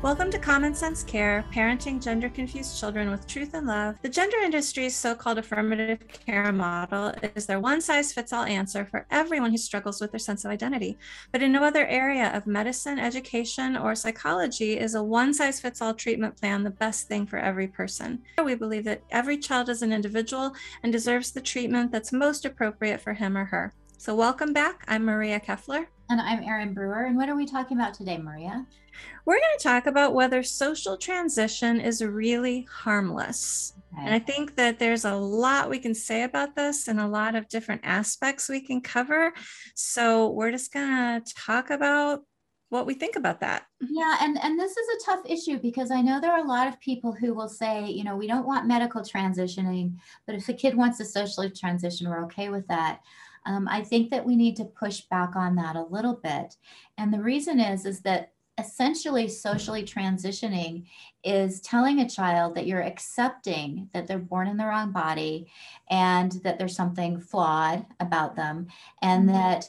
Welcome to Common Sense Care, parenting gender-confused children with truth and love. The gender industry's so-called affirmative care model is their one-size-fits-all answer for everyone who struggles with their sense of identity. But in no other area of medicine, education, or psychology is a one-size-fits-all treatment plan the best thing for every person. We believe that every child is an individual and deserves the treatment that's most appropriate for him or her. So welcome back. I'm Maria Keffler. And I'm Erin Brewer. And what are we talking about today, Maria? We're going to talk about whether social transition is really harmless. Okay. And I think that there's a lot we can say about this and a lot of different aspects we can cover. So we're just going to talk about what we think about that. Yeah, and this is a tough issue because I know there are a lot of people who will say, you know, we don't want medical transitioning, but if a kid wants to socially transition, we're okay with that. I think that we need to push back on that a little bit. And the reason is that essentially socially transitioning is telling a child that you're accepting that they're born in the wrong body and that there's something flawed about them, and that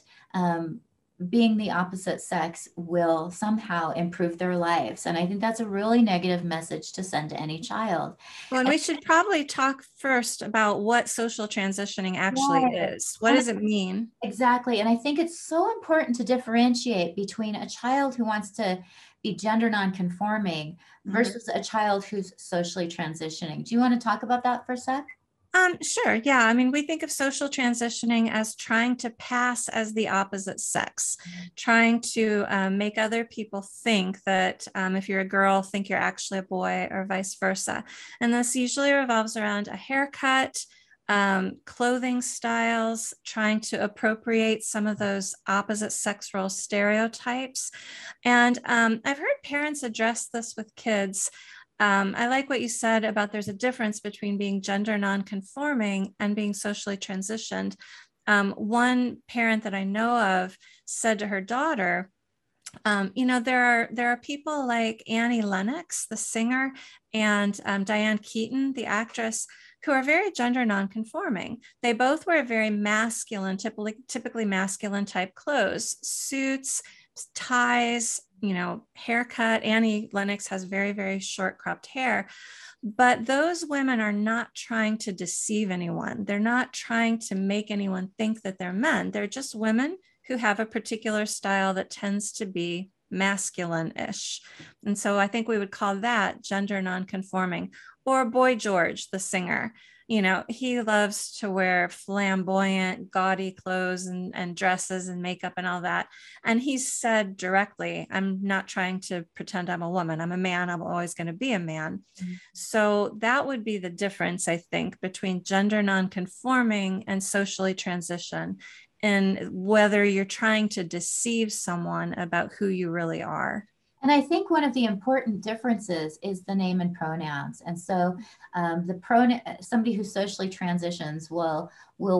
being the opposite sex will somehow improve their lives. And I think that's a really negative message to send to any child. Well, and we should probably talk first about what social transitioning actually is. What does it mean? Exactly. And I think it's so important to differentiate between a child who wants to be gender nonconforming versus a child who's socially transitioning. Do you want to talk about that for a sec? Sure. Yeah. I mean, we think of social transitioning as trying to pass as the opposite sex, trying to make other people think that if you're a girl, think you're actually a boy, or vice versa. And this usually revolves around a haircut, clothing styles, trying to appropriate some of those opposite sex role stereotypes. And I've heard parents address this with kids. I like what you said about there's a difference between being gender nonconforming and being socially transitioned. One parent that I know of said to her daughter, you know, there are people like Annie Lennox, the singer, and Diane Keaton, the actress, who are very gender nonconforming. They both wear very masculine, typically masculine type clothes, suits, ties, you know, haircut. Annie Lennox has very, very short cropped hair. But those women are not trying to deceive anyone. They're not trying to make anyone think that they're men. They're just women who have a particular style that tends to be masculine-ish. And so I think we would call that gender nonconforming. Or Boy George, the singer. You know, he loves to wear flamboyant, gaudy clothes and dresses and makeup and all that. And he said directly, I'm not trying to pretend I'm a woman. I'm a man. I'm always going to be a man. Mm-hmm. So that would be the difference, I think, between gender nonconforming and socially transition, and whether you're trying to deceive someone about who you really are. And I think one of the important differences is the name and pronouns. And so somebody who socially transitions will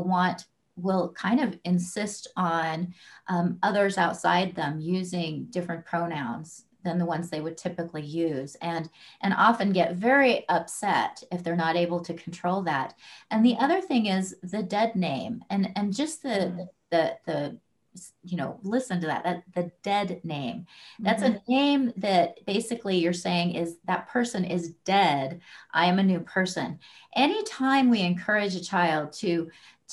kind of insist on others outside them using different pronouns than the ones they would typically use, and often get very upset if they're not able to control that. And the other thing is the dead name, and just the you know, listen to that the dead name. That's a name that basically you're saying is that person is dead. I am a new person. Anytime we encourage a child to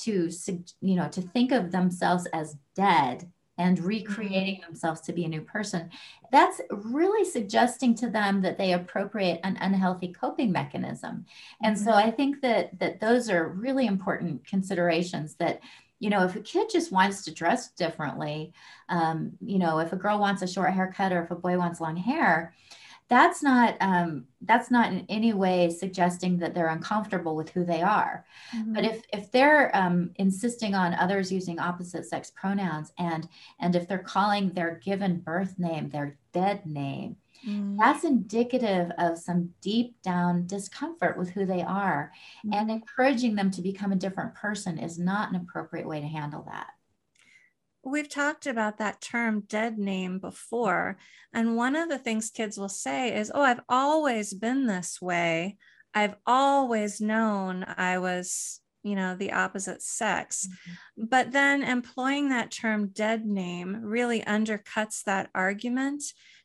think of themselves as dead and recreating themselves to be a new person, that's really suggesting to them that they appropriate an unhealthy coping mechanism. And so I think that those are really important considerations, that, you know, if a kid just wants to dress differently, you know, if a girl wants a short haircut or if a boy wants long hair, that's not in any way suggesting that they're uncomfortable with who they are. Mm-hmm. But if they're insisting on others using opposite sex pronouns, and if they're calling their given birth name their dead name, that's indicative of some deep down discomfort with who they are. And encouraging them to become a different person is not an appropriate way to handle that. We've talked about that term dead name before. And one of the things kids will say is, oh, I've always been this way. I've always known I was, you know, the opposite sex. But then employing that term dead name really undercuts that argument,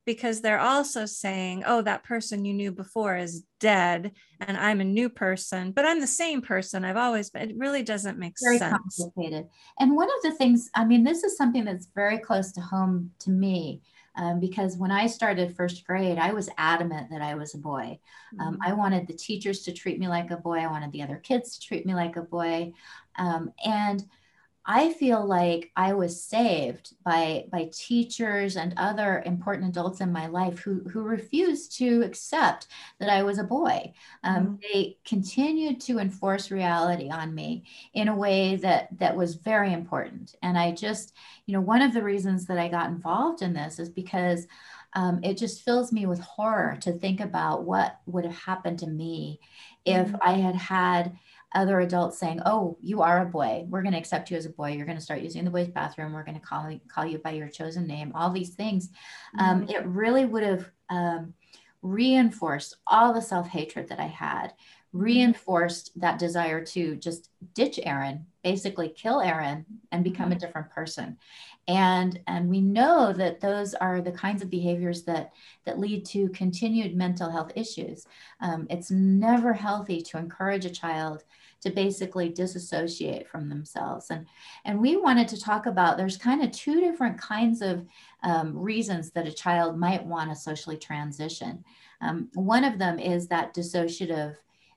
because they're also saying, oh, that person you knew before is dead and I'm a new person, but I'm the same person I've always been. It really doesn't make Very sense. complicated. And one of the things, I mean, this is something that's very close to home to me. Because when I started first grade, I was adamant that I was a boy. I wanted the teachers to treat me like a boy. I wanted the other kids to treat me like a boy. And I feel like I was saved by teachers and other important adults in my life who refused to accept that I was a boy. They continued to enforce reality on me in a way that was very important. And I just, one of the reasons that I got involved in this is because it just fills me with horror to think about what would have happened to me if I had had other adults saying, oh, you are a boy. We're going to accept you as a boy. You're going to start using the boys' bathroom. We're going to call you by your chosen name, all these things. It really would have reinforced all the self-hatred that I had, reinforced that desire to just ditch Aaron, basically kill Aaron and become a different person. And we know that those are the kinds of behaviors that lead to continued mental health issues. It's never healthy to encourage a child to basically disassociate from themselves. And we wanted to talk about, there's kind of two different kinds of reasons that a child might want to socially transition. One of them is that dissociative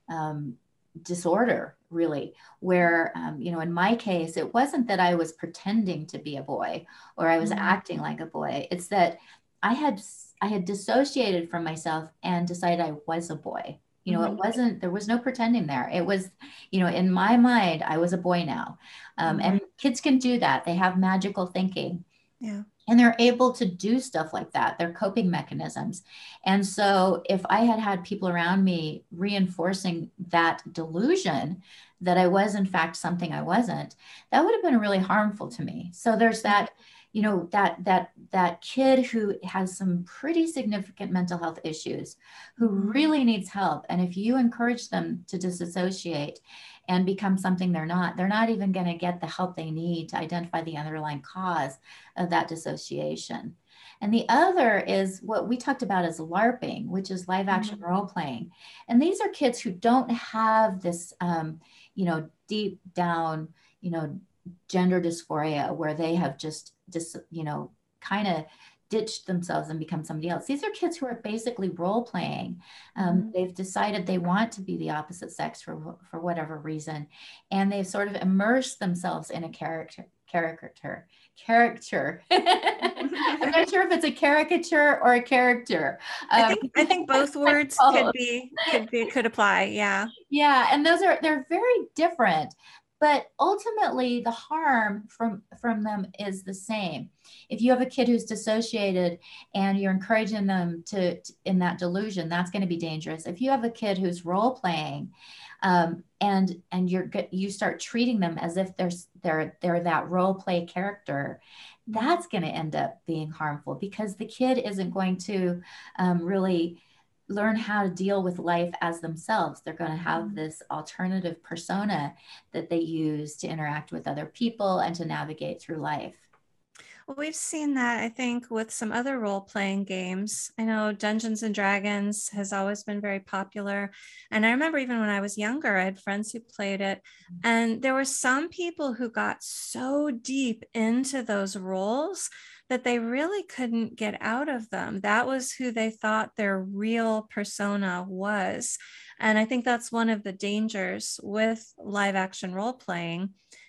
disorder, really, where, in my case, it wasn't that I was pretending to be a boy or I was acting like a boy. It's that I had dissociated from myself and decided I was a boy. It wasn't, there was no pretending there. It was, in my mind, I was a boy now. And kids can do that. They have magical thinking. Yeah. And they're able to do stuff like that. They're coping mechanisms. And so if I had had people around me reinforcing that delusion that I was in fact something I wasn't, that would have been really harmful to me. So there's that, that kid who has some pretty significant mental health issues, who really needs help. And if you encourage them to disassociate and become something they're not even going to get the help they need to identify the underlying cause of that dissociation. And the other is what we talked about as LARPing, which is live action role playing. And these are kids who don't have this, deep down, gender dysphoria where they have just kind of ditched themselves and become somebody else. These are kids who are basically role playing. They've decided they want to be the opposite sex for whatever reason. And they've sort of immersed themselves in a character. I'm not sure if it's a caricature or a character. I think both words could apply. Yeah. Yeah. And they're very different. But ultimately, the harm from them is the same. If you have a kid who's dissociated and you're encouraging them to in that delusion, that's going to be dangerous. If you have a kid who's role playing, and you start treating them as if they're that role play character, that's going to end up being harmful because the kid isn't going to really learn how to deal with life as themselves. They're going to have this alternative persona that they use to interact with other people and to navigate through life. Well, we've seen that, I think, with some other role-playing games. I know Dungeons and Dragons has always been very popular. And I remember even when I was younger, I had friends who played it. And there were some people who got so deep into those roles that they really couldn't get out of them. That was who they thought their real persona was. And I think that's one of the dangers with live action role playing.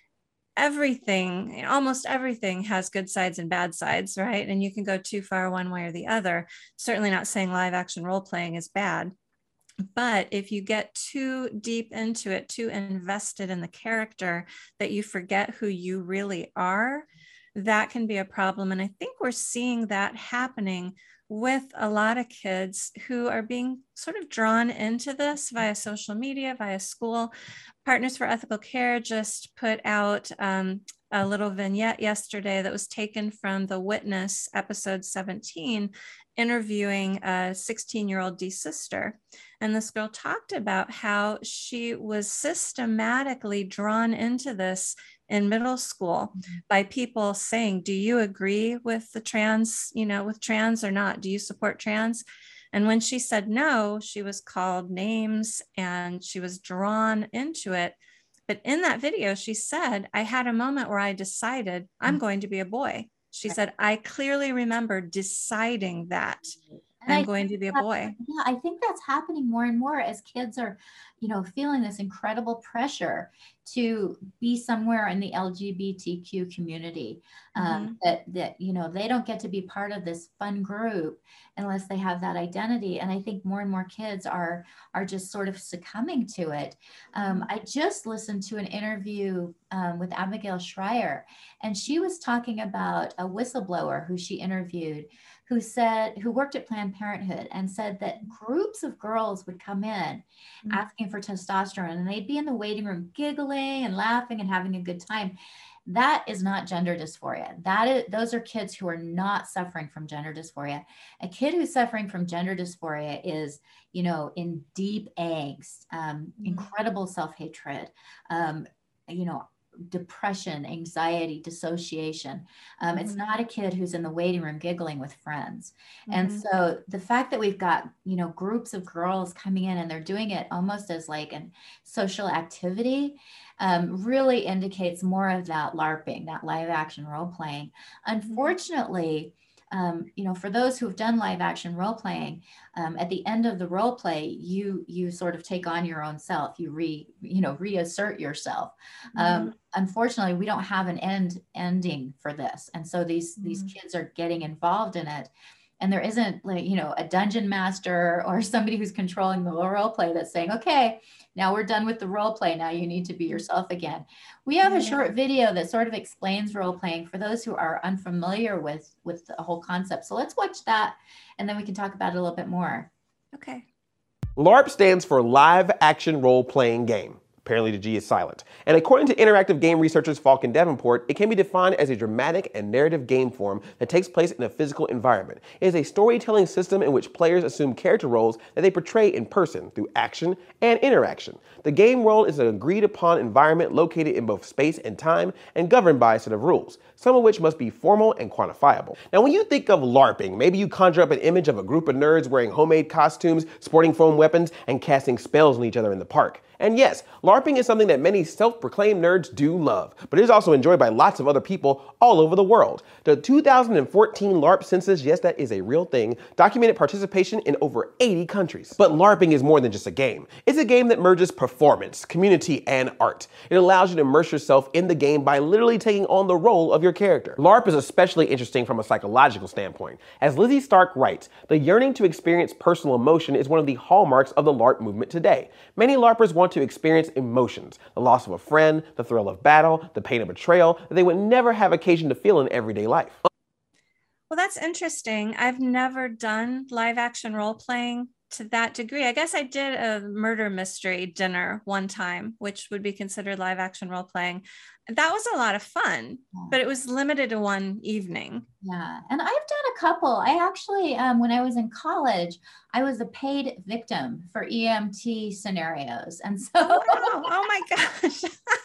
Almost everything has good sides and bad sides, right? And you can go too far one way or the other. Certainly not saying live action role playing is bad. But if you get too deep into it, too invested in the character that you forget who you really are, that can be a problem. And I think we're seeing that happening with a lot of kids who are being sort of drawn into this via social media, via school. Partners for Ethical Care just put out a little vignette yesterday that was taken from The Witness, episode 17, interviewing a 16-year-old D sister. And this girl talked about how she was systematically drawn into this in middle school by people saying, do you agree with the trans, with trans or not? do you support trans? And when she said no, she was called names and she was drawn into it. But in that video, she said, I had a moment where I decided I'm going to be a boy. She said, I clearly remember deciding that I'm going to be a boy. Yeah, I think that's happening more and more as kids are, feeling this incredible pressure to be somewhere in the LGBTQ community. That they don't get to be part of this fun group unless they have that identity. And I think more and more kids are just sort of succumbing to it. I just listened to an interview with Abigail Schreier, and she was talking about a whistleblower who she interviewed, who worked at Planned Parenthood, and said that groups of girls would come in asking for testosterone, and they'd be in the waiting room giggling and laughing and having a good time. That is not gender dysphoria. Those are kids who are not suffering from gender dysphoria. A kid who's suffering from gender dysphoria is, in deep angst, incredible self-hatred, depression, anxiety, dissociation. It's not a kid who's in the waiting room giggling with friends. And so the fact that we've got, groups of girls coming in and they're doing it almost as like a social activity, really indicates more of that LARPing, that live action role playing. Unfortunately, for those who've done live action role playing, at the end of the role play, you sort of take on your own self. You reassert yourself. Unfortunately, we don't have an ending for this, and so these kids are getting involved in it. And there isn't a dungeon master or somebody who's controlling the role play that's saying, okay, now we're done with the role play. Now you need to be yourself again. We have a short video that sort of explains role playing for those who are unfamiliar with the whole concept. So let's watch that, and then we can talk about it a little bit more. Okay. LARP stands for Live Action Role Playing Game. Apparently the G is silent. And according to interactive game researchers Falk and Davenport, it can be defined as a dramatic and narrative game form that takes place in a physical environment. It is a storytelling system in which players assume character roles that they portray in person through action and interaction. The game world is an agreed upon environment located in both space and time and governed by a set of rules, some of which must be formal and quantifiable. Now when you think of LARPing, maybe you conjure up an image of a group of nerds wearing homemade costumes, sporting foam weapons, and casting spells on each other in the park. And yes, LARPing is something that many self-proclaimed nerds do love, but it is also enjoyed by lots of other people all over the world. The 2014 LARP census, yes, that is a real thing, documented participation in over 80 countries. But LARPing is more than just a game. It's a game that merges performance, community, and art. It allows you to immerse yourself in the game by literally taking on the role of your character. LARP is especially interesting from a psychological standpoint. As Lizzie Stark writes, the yearning to experience personal emotion is one of the hallmarks of the LARP movement today. Many LARPers want to experience emotions, the loss of a friend, the thrill of battle, the pain of betrayal that they would never have occasion to feel in everyday life. Well, that's interesting. I've never done live action role playing to that degree. I guess I did a murder mystery dinner one time, which would be considered live action role playing. That was a lot of fun, but it was limited to one evening. Yeah, and I've done a couple. I actually, when I was in college, I was a paid victim for EMT scenarios. And so, oh my gosh.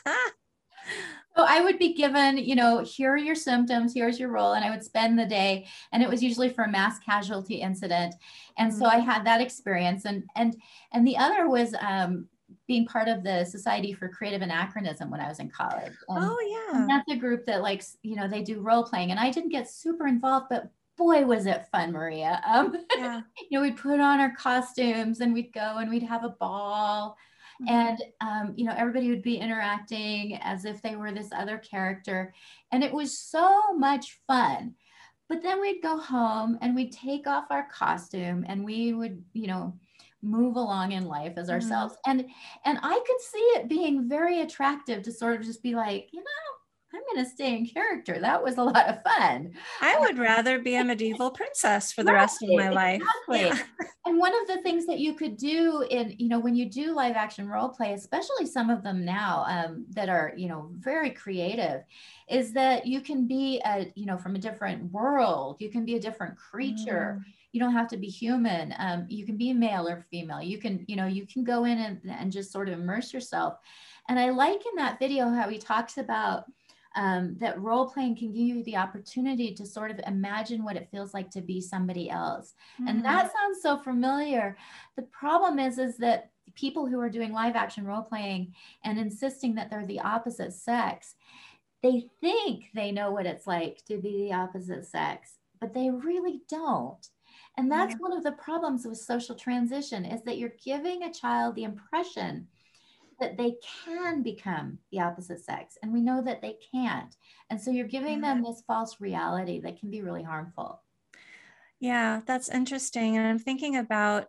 So I would be given, here are your symptoms, here's your role, and I would spend the day, and it was usually for a mass casualty incident. And so I had that experience. And the other was being part of the Society for Creative Anachronism when I was in college. And that's a group that likes, they do role playing, and I didn't get super involved, but boy, was it fun, Maria. We'd put on our costumes and we'd go and we'd have a ball. And, everybody would be interacting as if they were this other character. And it was so much fun. But then we'd go home and we'd take off our costume and we would, move along in life as ourselves. And I could see it being very attractive to sort of just be like, I'm going to stay in character. That was a lot of fun. I would rather be a medieval princess for the rest of my life. Exactly. Yeah. And one of the things that you could do when you do live action role play, especially some of them now that are, very creative, is that you can be from a different world. You can be a different creature. You don't have to be human. You can be male or female. You can go in and just sort of immerse yourself. And I like in that video how he talks about that role playing can give you the opportunity to sort of imagine what it feels like to be somebody else. And that sounds so familiar. The problem is that people who are doing live action role playing and insisting that they're the opposite sex, they think they know what it's like to be the opposite sex, but they really don't. And that's one of the problems with social transition, is that you're giving a child the impression that they can become the opposite sex. And we know that they can't. And so you're giving them this false reality that can be really harmful. Yeah, that's interesting. And I'm thinking about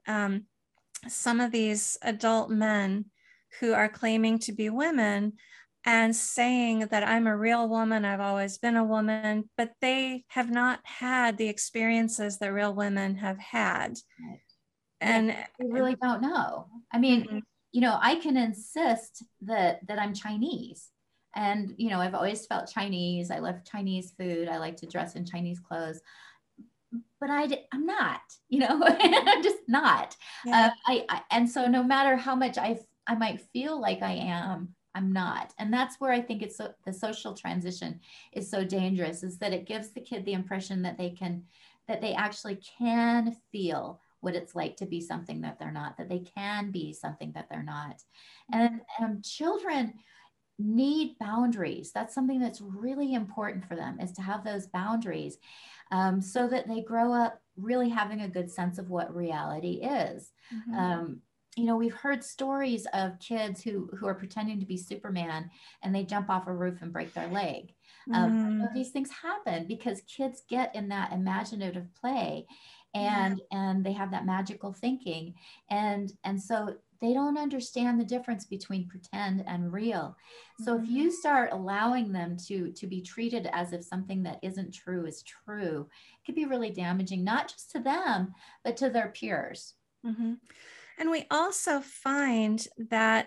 some of these adult men who are claiming to be women and saying that I'm a real woman, I've always been a woman, but they have not had the experiences that real women have had. Right. And we really don't know. I mean, you know, I can insist that I'm Chinese. And, you know, I've always felt Chinese. I love Chinese food. I like to dress in Chinese clothes. But I'm not, you know, I'm just not. Yeah. And so no matter how much I might feel like I am, I'm not. And that's where I think it's the social transition is so dangerous, is that it gives the kid the impression that they actually can feel what it's like to be something that they're not, that they can be something that they're not. And children need boundaries. That's something that's really important for them, is to have those boundaries, so that they grow up really having a good sense of what reality is. You know, we've heard stories of kids who are pretending to be Superman and they jump off a roof and break their leg. These things happen because kids get in that imaginative play, and they have that magical thinking, and so they don't understand the difference between pretend and real. So if you start allowing them to be treated as if something that isn't true is true, it could be really damaging, not just to them, but to their peers. And we also find that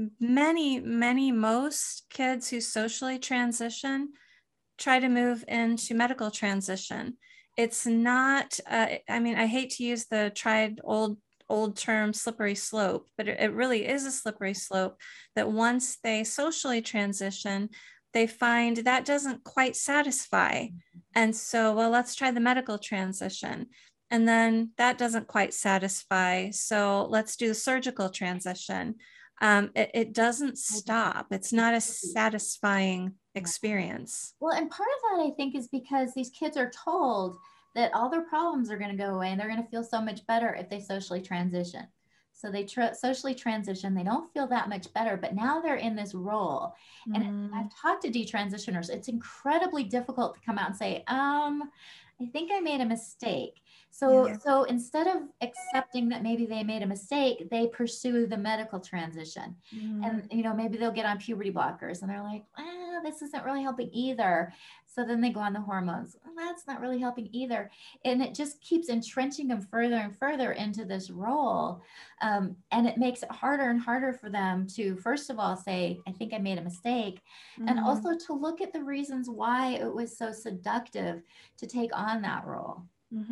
most kids who socially transition try to move into medical transition. It's not, I mean, I hate to use the tried old term slippery slope, but it really is a slippery slope, that once they socially transition, they find that doesn't quite satisfy. And so, well, let's try the medical transition. And then that doesn't quite satisfy. So let's do the surgical transition. It doesn't stop. It's not a satisfying experience. Well, and part of that, I think, is because these kids are told that all their problems are going to go away and they're going to feel so much better if they socially transition. So they socially transition, they don't feel that much better, but now they're in this role. And I've talked to detransitioners. It's incredibly difficult to come out and say, I think I made a mistake. So instead of accepting that maybe they made a mistake, they pursue the medical transition. And, you know, maybe they'll get on puberty blockers and they're like, this isn't really helping either. So then they go on the hormones. Well, that's not really helping either. And it just keeps entrenching them further and further into this role. And it makes it harder and harder for them to, first of all, say, I think I made a mistake. And also to look at the reasons why it was so seductive to take on that role.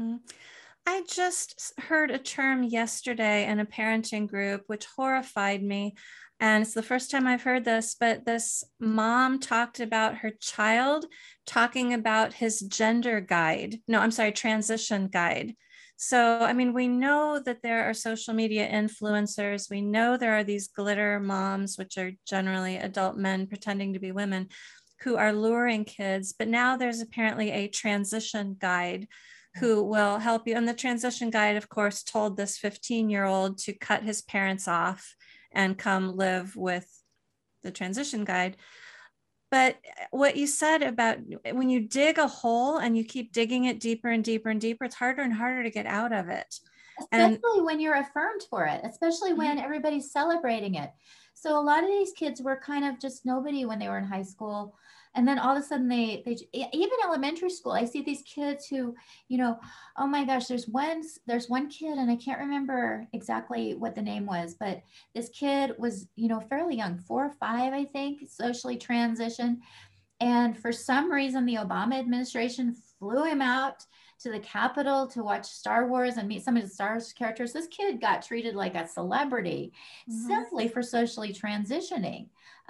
I just heard a term yesterday in a parenting group, which horrified me. And it's the first time I've heard this, but this mom talked about her child talking about his gender guide. No, I'm sorry, transition guide. So, I mean, we know that there are social media influencers. We know there are these glitter moms, which are generally adult men pretending to be women, who are luring kids. But now there's apparently a transition guide who will help you. And the transition guide, of course, told this 15-year-old to cut his parents off and come live with the transition guide. But what you said about when you dig a hole and you keep digging it deeper and deeper and deeper, it's harder and harder to get out of it. Especially when you're affirmed for it, especially when everybody's celebrating it. So a lot of these kids were kind of just nobody when they were in high school. And then all of a sudden they even elementary school, I see these kids who, you know, oh my gosh, there's one kid, and I can't remember exactly what the name was, but this kid was, you know, fairly young, 4 or 5, I think, socially transitioned. And for some reason, the Obama administration flew him out to the Capitol to watch Star Wars and meet some of the Star Wars characters. This kid got treated like a celebrity simply for socially transitioning.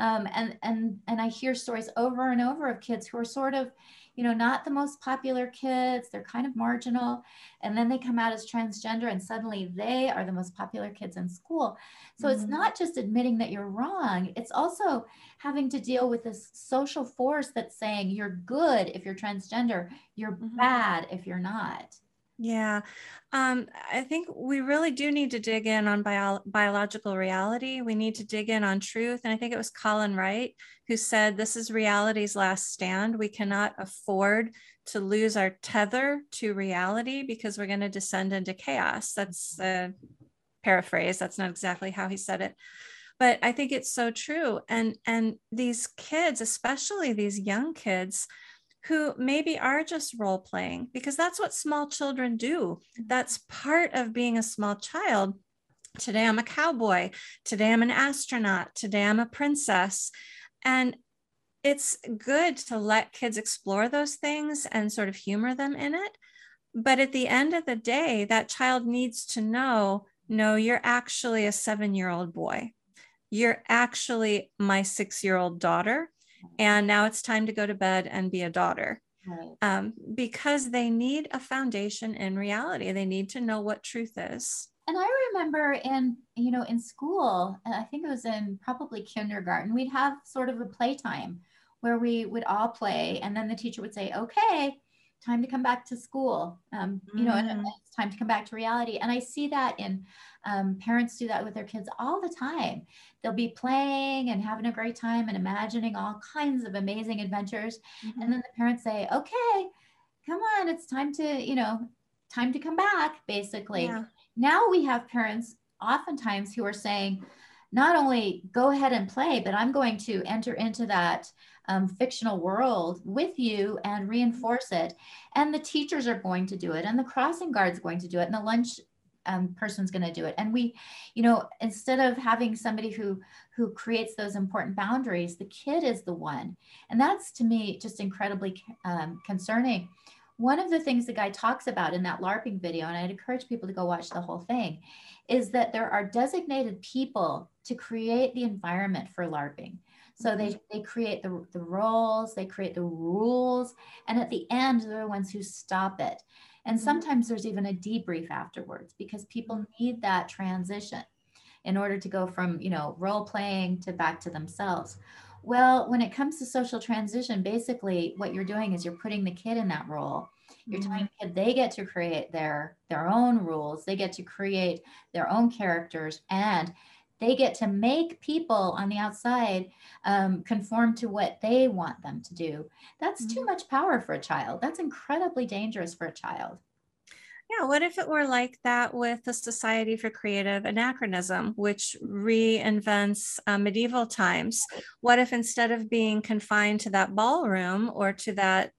And I hear stories over and over of kids who are sort of, you know, not the most popular kids. They're kind of marginal. And then they come out as transgender and suddenly they are the most popular kids in school. So it's not just admitting that you're wrong. It's also having to deal with this social force that's saying you're good if you're transgender, you're bad if you're not. Yeah, I think we really do need to dig in on biological reality. We need to dig in on truth. And I think it was Colin Wright who said, this is reality's last stand. We cannot afford to lose our tether to reality because we're going to descend into chaos. That's a paraphrase. That's not exactly how he said it. But I think it's so true. And these kids, especially these young kids, who maybe are just role playing, because that's what small children do. That's part of being a small child. Today I'm a cowboy. Today I'm an astronaut. Today I'm a princess. And it's good to let kids explore those things and sort of humor them in it. But at the end of the day, that child needs to know, no, you're actually a 7-year-old boy. You're actually my 6-year-old daughter. And now it's time to go to bed and be a daughter. Right. Because they need a foundation in reality. They need to know what truth is. And I remember in school, I think it was in probably kindergarten, we'd have sort of a playtime where we would all play. And then the teacher would say, okay, time to come back to school. And it's time to come back to reality. And I see that in parents do that with their kids all the time. They'll be playing and having a great time and imagining all kinds of amazing adventures. And then the parents say, okay, come on, it's time to come back, basically. Yeah. Now we have parents oftentimes who are saying, not only go ahead and play, but I'm going to enter into that fictional world with you and reinforce it. And the teachers are going to do it, and the crossing guard's going to do it, and the lunch person's going to do it. And we, instead of having somebody who creates those important boundaries, the kid is the one. And that's, to me, just incredibly concerning. One of the things the guy talks about in that LARPing video, and I'd encourage people to go watch the whole thing, is that there are designated people to create the environment for LARPing. So they create the roles, they create the rules, and at the end, they're the ones who stop it. And sometimes there's even a debrief afterwards, because people need that transition in order to go from, role playing to back to themselves. Well, when it comes to social transition, basically what you're doing is you're putting the kid in that role. You're telling the kid they get to create their own rules. They get to create their own characters, and they get to make people on the outside conform to what they want them to do. That's too much power for a child. That's incredibly dangerous for a child. Yeah, what if it were like that with the Society for Creative Anachronism, which reinvents medieval times? What if instead of being confined to that ballroom or to that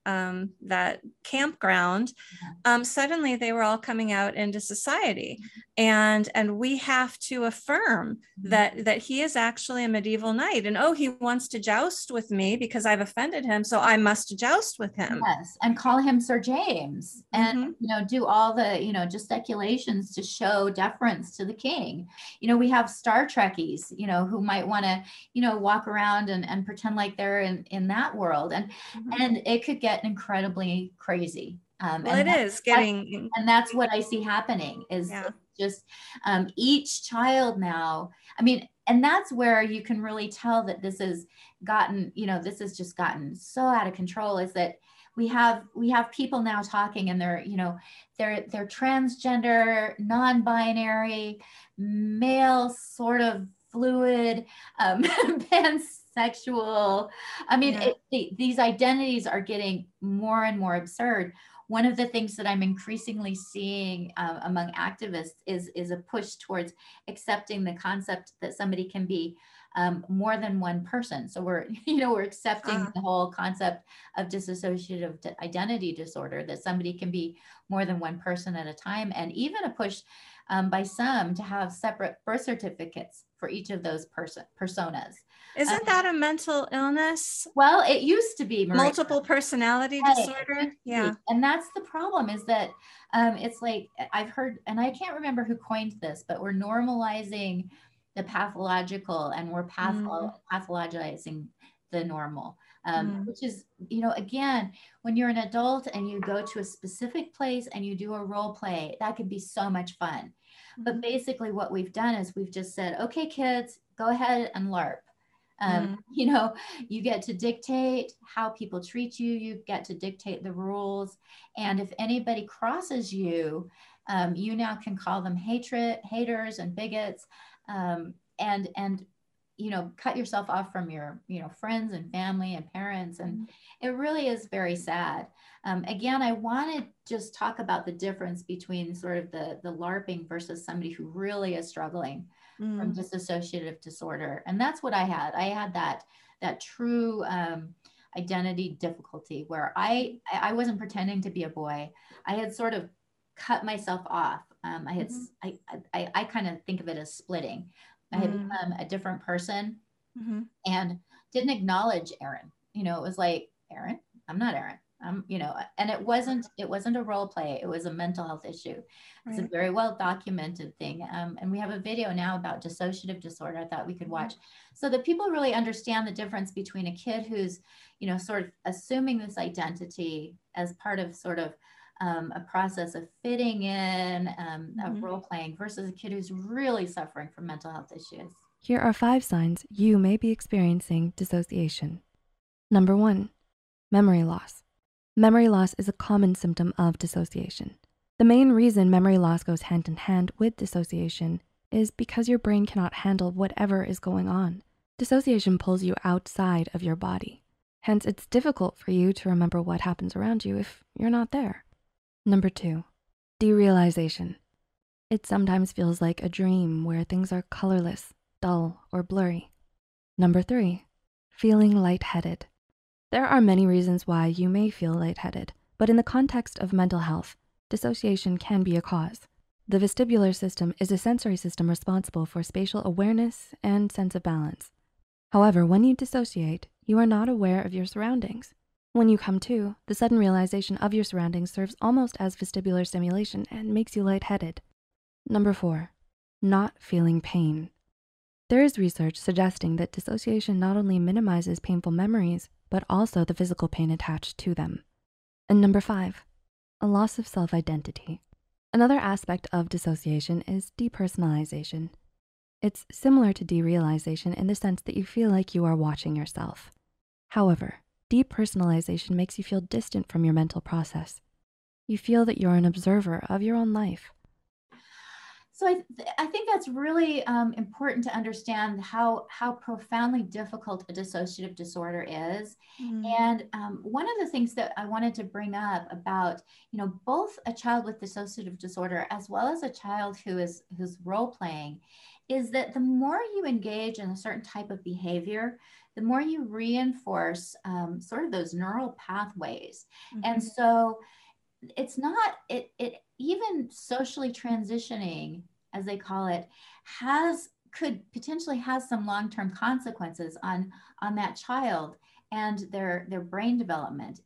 campground, suddenly they were all coming out into society, and we have to affirm that he is actually a medieval knight, and he wants to joust with me because I've offended him, so I must joust with him. Yes, and call him Sir James, and do all the gesticulations to show deference to the king. We have Star Trekkies, who might want to walk around and pretend like they're in that world, and it could get incredibly crazy. Well, it is getting, and that's what I see happening is just each child now. I mean, and that's where you can really tell that this has gotten, this has just gotten so out of control, is that we have people now talking, and they're transgender, non-binary, male, sort of fluid, pansexual. I mean, these identities are getting more and more absurd. One of the things that I'm increasingly seeing among activists is a push towards accepting the concept that somebody can be more than one person. So we're accepting the whole concept of dissociative identity disorder, that somebody can be more than one person at a time, and even a push by some to have separate birth certificates for each of those personas. Isn't that a mental illness? Well, it used to be, Maria. Multiple personality disorder. Yeah. And that's the problem, is that it's like, I've heard, and I can't remember who coined this, but we're normalizing the pathological and we're pathologizing the normal. Which is, again, when you're an adult and you go to a specific place and you do a role play, that could be so much fun. But basically what we've done is we've just said, okay, kids, go ahead and LARP. You get to dictate how people treat you. You get to dictate the rules. And if anybody crosses you, you now can call them haters and bigots, and cut yourself off from your, friends and family and parents. And it really is very sad. Again, I want to just talk about the difference between sort of the LARPing versus somebody who really is struggling from dissociative disorder. And that's what I had. I had that true identity difficulty where I wasn't pretending to be a boy. I had sort of cut myself off. I kind of think of it as splitting. I had become a different person and didn't acknowledge Aaron. It was like, Aaron, I'm not Aaron. And it wasn't a role play. It was a mental health issue. It's a very well documented thing. And we have a video now about dissociative disorder I thought we could watch so that people really understand the difference between a kid who's, sort of assuming this identity as part of sort of a process of fitting in, of role playing versus a kid who's really suffering from mental health issues. Here are 5 signs you may be experiencing dissociation. Number 1, memory loss. Memory loss is a common symptom of dissociation. The main reason memory loss goes hand in hand with dissociation is because your brain cannot handle whatever is going on. Dissociation pulls you outside of your body. Hence, it's difficult for you to remember what happens around you if you're not there. Number 2, derealization. It sometimes feels like a dream where things are colorless, dull, or blurry. Number 3, feeling lightheaded. There are many reasons why you may feel lightheaded, but in the context of mental health, dissociation can be a cause. The vestibular system is a sensory system responsible for spatial awareness and sense of balance. However, when you dissociate, you are not aware of your surroundings. When you come to, the sudden realization of your surroundings serves almost as vestibular stimulation and makes you lightheaded. Number 4, not feeling pain. There is research suggesting that dissociation not only minimizes painful memories, but also the physical pain attached to them. And number 5, a loss of self-identity. Another aspect of dissociation is depersonalization. It's similar to derealization in the sense that you feel like you are watching yourself. However, depersonalization makes you feel distant from your mental process. You feel that you're an observer of your own life. So I think that's really important to understand how profoundly difficult a dissociative disorder is. And one of the things that I wanted to bring up about, both a child with dissociative disorder as well as a child who's role playing is that the more you engage in a certain type of behavior, the more you reinforce sort of those neural pathways. And so it's not, even socially transitioning, as they call it, could potentially have some long-term consequences on that child and their brain development.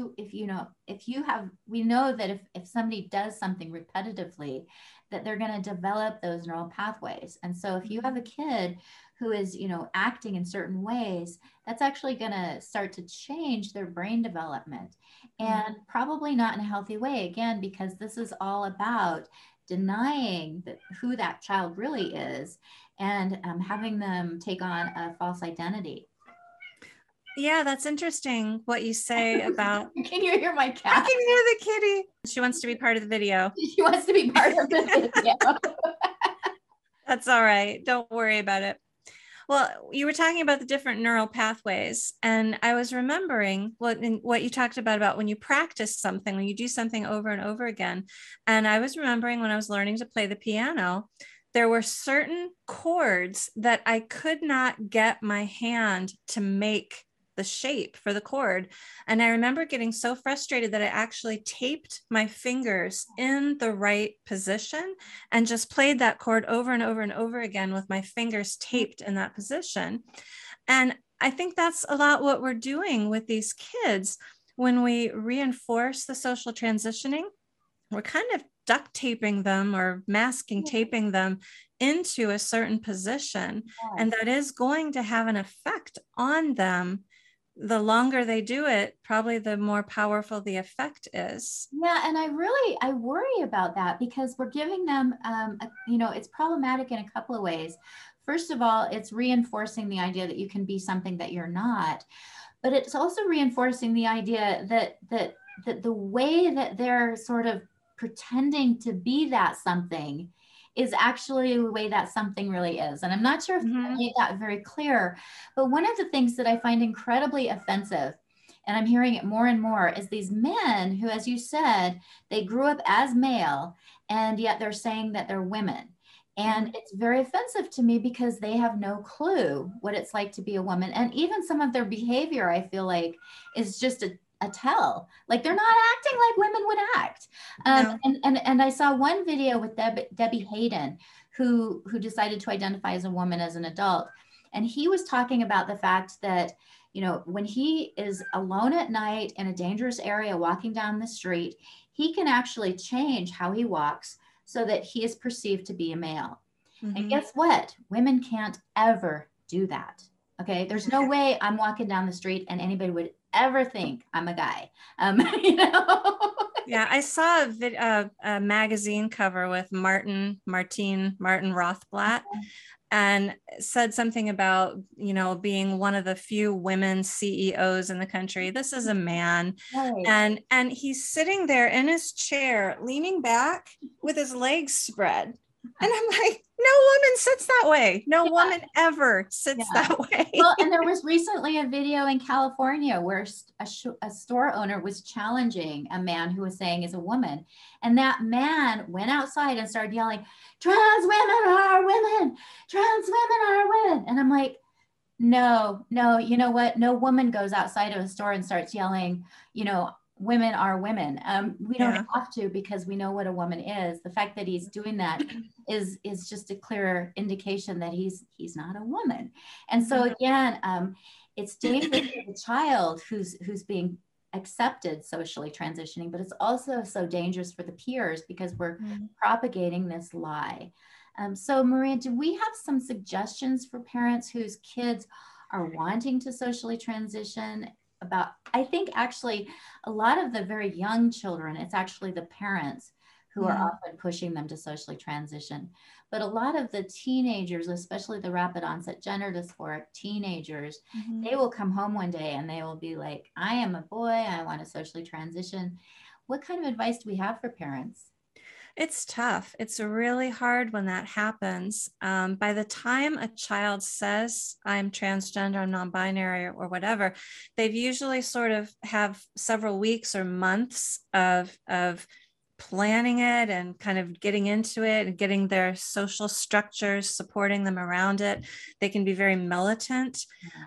We know that if somebody does something repetitively, that they're going to develop those neural pathways. And so if you have a kid who is, acting in certain ways, that's actually going to start to change their brain development, and probably not in a healthy way, again, because this is all about denying who that child really is and having them take on a false identity. Yeah, that's interesting what you say about. Can you hear my cat? I can hear the kitty. She wants to be part of the video. She wants to be part of the video. That's all right. Don't worry about it. Well, you were talking about the different neural pathways, and I was remembering what you talked about when you practice something, when you do something over and over again. And I was remembering when I was learning to play the piano, there were certain chords that I could not get my hand to make the shape for the cord. And I remember getting so frustrated that I actually taped my fingers in the right position and just played that chord over and over and over again with my fingers taped in that position. And I think that's a lot what we're doing with these kids. When we reinforce the social transitioning, we're kind of duct taping them or masking taping them into a certain position. And that is going to have an effect on them. The longer they do it, probably the more powerful the effect is. Yeah, and I worry about that, because we're giving them, it's problematic in a couple of ways. First of all, it's reinforcing the idea that you can be something that you're not, but it's also reinforcing the idea that the way that they're sort of pretending to be that something is actually the way that something really is. And I'm not sure if I made that very clear, but one of the things that I find incredibly offensive, and I'm hearing it more and more, is these men who, as you said, they grew up as male, and yet they're saying that they're women. And it's very offensive to me, because they have no clue what it's like to be a woman. And even some of their behavior, I feel like, is just a tell. Like, they're not acting like women would act. No. And I saw one video with Debbie Hayden, who decided to identify as a woman as an adult. And he was talking about the fact that, when he is alone at night in a dangerous area walking down the street, he can actually change how he walks so that he is perceived to be a male. And guess what? Women can't ever do that. Okay. There's no way I'm walking down the street and anybody would ever think I'm a guy. Yeah, I saw a magazine cover with Martin Rothblatt, and said something about, being one of the few women CEOs in the country. This is a man. Right. And he's sitting there in his chair, leaning back with his legs spread. And I'm like, no woman sits that way. No woman ever sits that way. Well, and there was recently a video in California where a store owner was challenging a man who was saying is a woman. And that man went outside and started yelling, trans women are women, trans women are women. And I'm like, no, you know what? No woman goes outside of a store and starts yelling, women are women. We don't have to, because we know what a woman is. The fact that he's doing that is just a clear indication that he's not a woman. And so again, it's dangerous for the child who's being accepted socially transitioning, but it's also so dangerous for the peers, because we're propagating this lie. So Maria, do we have some suggestions for parents whose kids are wanting to socially transition? I think actually a lot of the very young children, it's actually the parents who are often pushing them to socially transition. But a lot of the teenagers, especially the rapid onset gender dysphoric teenagers, they will come home one day and they will be like, I am a boy, I want to socially transition. What kind of advice do we have for parents? It's tough. It's really hard when that happens. By the time a child says, I'm transgender, I'm non-binary, or whatever, they've usually sort of have several weeks or months of planning it and kind of getting into it and getting their social structures supporting them around it. They can be very militant.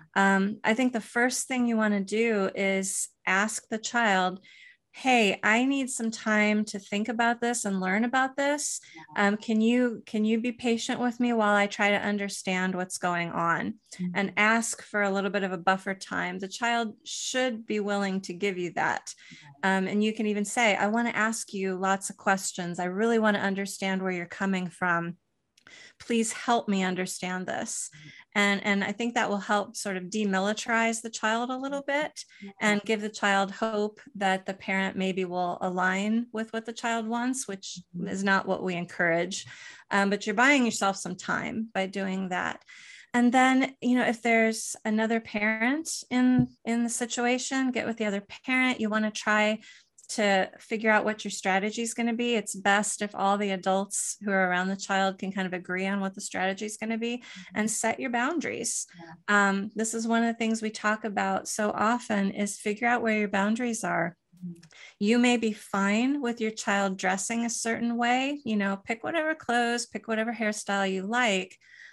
I think the first thing you want to do is ask the child, hey, I need some time to think about this and learn about this. Can you be patient with me while I try to understand what's going on? And ask for a little bit of a buffer time. The child should be willing to give you that. And you can even say, I want to ask you lots of questions. I really want to understand where you're coming from. Please help me understand this. And I think that will help sort of demilitarize the child a little bit and give the child hope that the parent maybe will align with what the child wants, which is not what we encourage. But you're buying yourself some time by doing that. And then, if there's another parent in the situation, get with the other parent. You want to try to figure out what your strategy is going to be. It's best if all the adults who are around the child can kind of agree on what the strategy is going to be and set your boundaries. This is one of the things we talk about so often, is figure out where your boundaries are. You may be fine with your child dressing a certain way, pick whatever clothes, pick whatever hairstyle you like,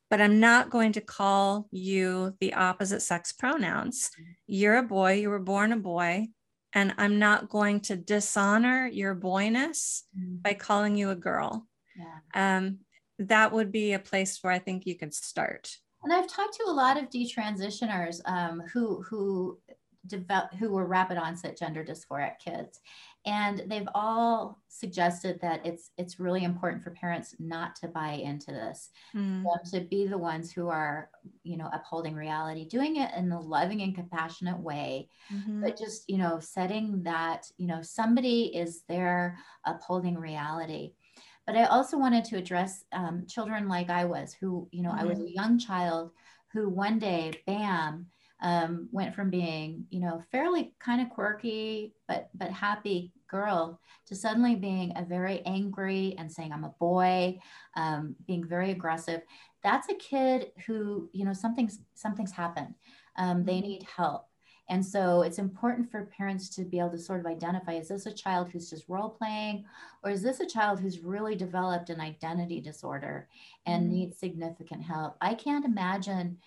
but I'm not going to call you the opposite sex pronouns. You're a boy, you were born a boy, and I'm not going to dishonor your boyness by calling you a girl. Yeah. That would be a place where I think you could start. And I've talked to a lot of detransitioners who were rapid onset gender dysphoric kids, and they've all suggested that it's really important for parents not to buy into this, to be the ones who are, upholding reality, doing it in a loving and compassionate way, but just, setting that, somebody is there upholding reality. But I also wanted to address children like I was, who, I was a young child who one day, bam, went from being, fairly kind of quirky, but happy girl, to suddenly being a very angry and saying I'm a boy, being very aggressive. That's a kid who, something's happened. They need help. And so it's important for parents to be able to sort of identify, is this a child who's just role playing, or is this a child who's really developed an identity disorder and needs significant help? I can't imagine,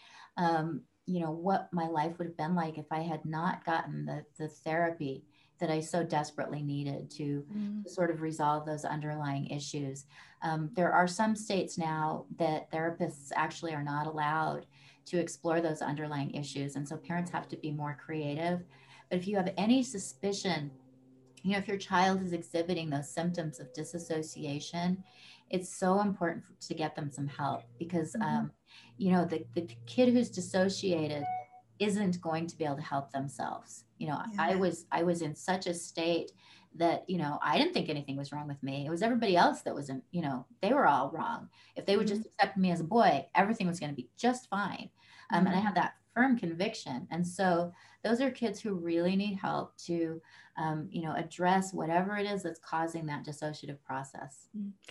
what my life would have been like if I had not gotten the therapy that I so desperately needed to sort of resolve those underlying issues. There are some states now that therapists actually are not allowed to explore those underlying issues. And so parents have to be more creative. But if you have any suspicion, if your child is exhibiting those symptoms of disassociation, it's so important to get them some help, because, the kid who's dissociated isn't going to be able to help themselves. I was in such a state that, I didn't think anything was wrong with me. It was everybody else that wasn't, they were all wrong. If they would just accept me as a boy, everything was going to be just fine. And I had that firm conviction. And so those are kids who really need help to, address whatever it is that's causing that dissociative process.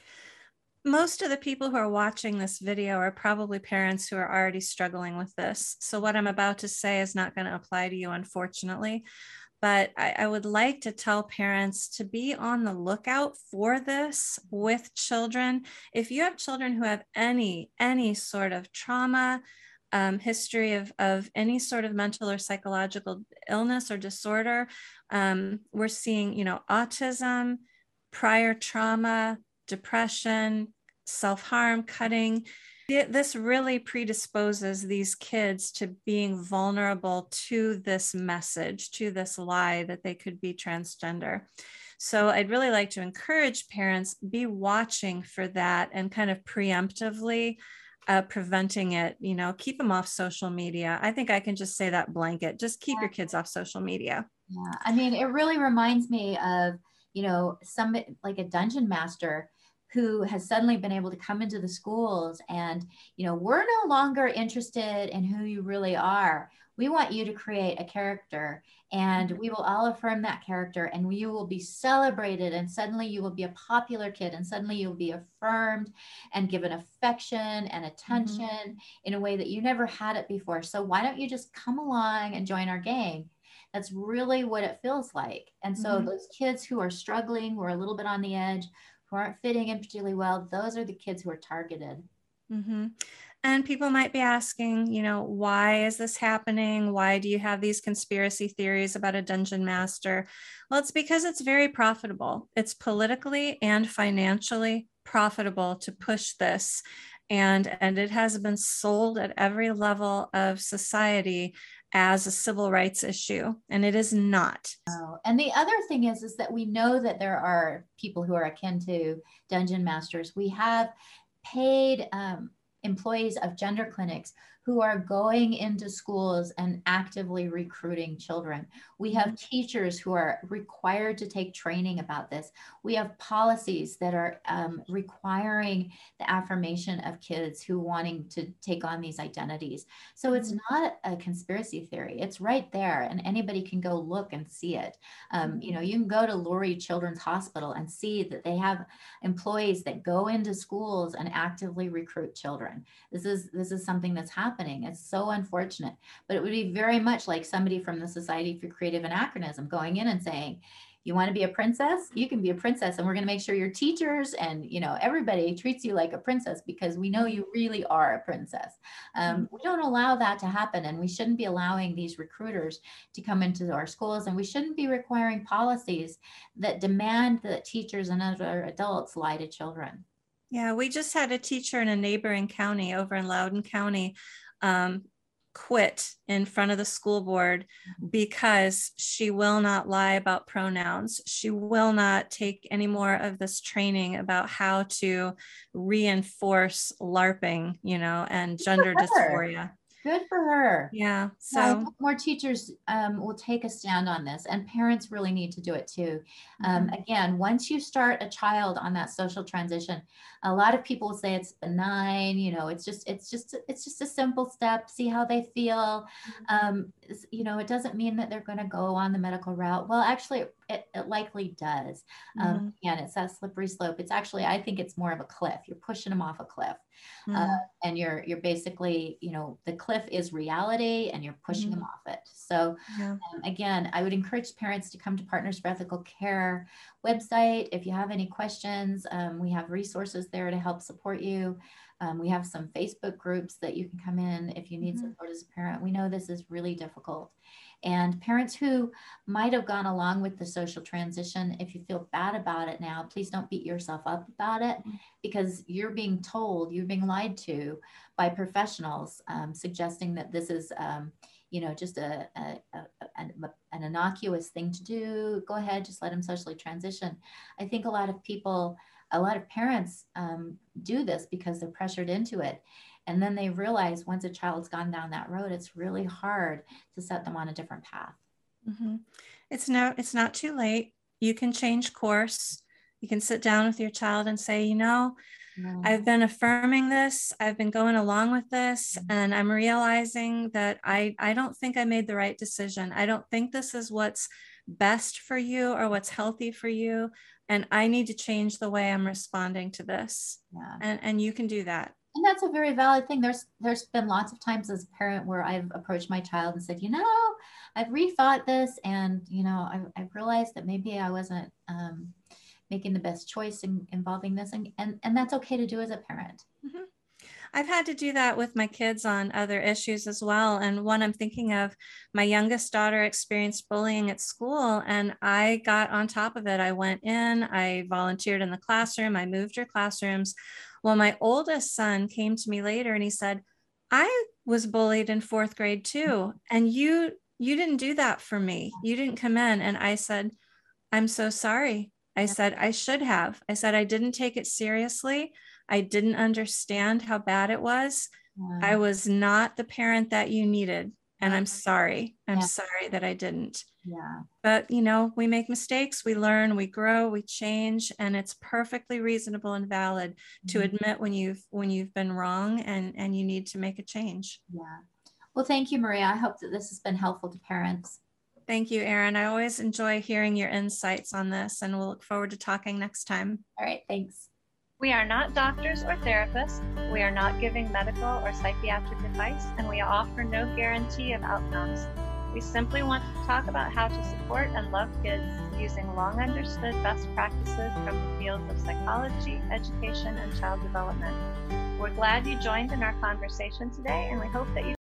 Most of the people who are watching this video are probably parents who are already struggling with this. So what I'm about to say is not going to apply to you, unfortunately. But I would like to tell parents to be on the lookout for this with children. If you have children who have any sort of trauma, history of any sort of mental or psychological illness or disorder, we're seeing, autism, prior trauma, depression, self-harm, cutting. This really predisposes these kids to being vulnerable to this message, to this lie that they could be transgender. So I'd really like to encourage parents, be watching for that and kind of preemptively preventing it, keep them off social media. I think I can just say that blanket, just keep your kids off social media. Yeah. I mean, it really reminds me of, some like a dungeon master who has suddenly been able to come into the schools and, we're no longer interested in who you really are. We want you to create a character, and we will all affirm that character, and you will be celebrated, and suddenly you will be a popular kid, and suddenly you'll be affirmed and given affection and attention in a way that you never had it before. So why don't you just come along and join our gang? That's really what it feels like. And so those kids who are struggling, who are a little bit on the edge, who aren't fitting in particularly well, those are the kids who are targeted. And people might be asking, why is this happening? Why do you have these conspiracy theories about a dungeon master? Well, it's because it's very profitable. It's politically and financially profitable to push this. And it has been sold at every level of society as a civil rights issue, and it is not. Oh, and the other thing is that we know that there are people who are akin to dungeon masters. We have paid employees of gender clinics who are going into schools and actively recruiting children. We have teachers who are required to take training about this. We have policies that are requiring the affirmation of kids who wanting to take on these identities. So it's not a conspiracy theory. It's right there, and anybody can go look and see it. You can go to Lurie Children's Hospital and see that they have employees that go into schools and actively recruit children. This is something that's happening. It's so unfortunate, but it would be very much like somebody from the Society for Creative Anachronism going in and saying, You want to be a princess? You can be a princess, and we're going to make sure your teachers and, you know, everybody treats you like a princess, because we know you really are a princess. We don't allow that to happen, and we shouldn't be allowing these recruiters to come into our schools, and we shouldn't be requiring policies that demand that teachers and other adults lie to children. Yeah, we just had a teacher in a neighboring county over in Loudoun County quit in front of the school board because she will not lie about pronouns. She will not take any more of this training about how to reinforce LARPing, you know, and gender dysphoria. Good for her. Yeah. So I think more teachers will take a stand on this, and parents really need to do it too. Again, once you start a child on that social transition, a lot of people say it's benign. You know, it's just a simple step. See how they feel. You know, it doesn't mean that they're going to go on the medical route. Well, actually, it likely does. Again, it's that slippery slope. It's actually, I think it's more of a cliff. You're pushing them off a cliff. And you're basically, you know, the cliff is reality, and you're pushing them off it. So again, I would encourage parents to come to Partners for Ethical Care website. If you have any questions, we have resources there to help support you. We have some Facebook groups that you can come in if you need support as a parent. We know this is really difficult. And parents who might have gone along with the social transition, if you feel bad about it now, please don't beat yourself up about it, because you're being told, you're being lied to by professionals, suggesting that this is, you know, just an innocuous thing to do. Go ahead, just let them socially transition. I think a lot of parents do this because they're pressured into it. And then they realize once a child's gone down that road, it's really hard to set them on a different path. It's not too late. You can change course. You can sit down with your child and say, you know, I've been affirming this. I've been going along with this, and I'm realizing that I don't think I made the right decision. I don't think this is what's best for you or what's healthy for you. And I need to change the way I'm responding to this. And you can do that. And that's a very valid thing. There's been lots of times as a parent where I've approached my child and said, you know, I've rethought this, and, you know, I've realized that maybe I wasn't making the best choice in involving this. And that's okay to do as a parent. I've had to do that with my kids on other issues as well. And one I'm thinking of, my youngest daughter experienced bullying at school, and I got on top of it. I went in, I volunteered in the classroom, I moved her classrooms. Well, my oldest son came to me later and he said, I was bullied in 4th grade too. And you didn't do that for me. You didn't come in. And I said, I'm so sorry. I said, I should have. I said, I didn't take it seriously. I didn't understand how bad it was. I was not the parent that you needed. And I'm sorry. I'm sorry that I didn't. But, you know, we make mistakes, we learn, we grow, we change, and it's perfectly reasonable and valid to admit when you've been wrong and you need to make a change. Well, thank you, Maria. I hope that this has been helpful to parents. Thank you, Erin. I always enjoy hearing your insights on this, and we'll look forward to talking next time. All right, thanks. We are not doctors or therapists. We are not giving medical or psychiatric advice, and we offer no guarantee of outcomes. We simply want to talk about how to support and love kids using long understood best practices from the fields of psychology, education, and child development. We're glad you joined in our conversation today, and we hope that you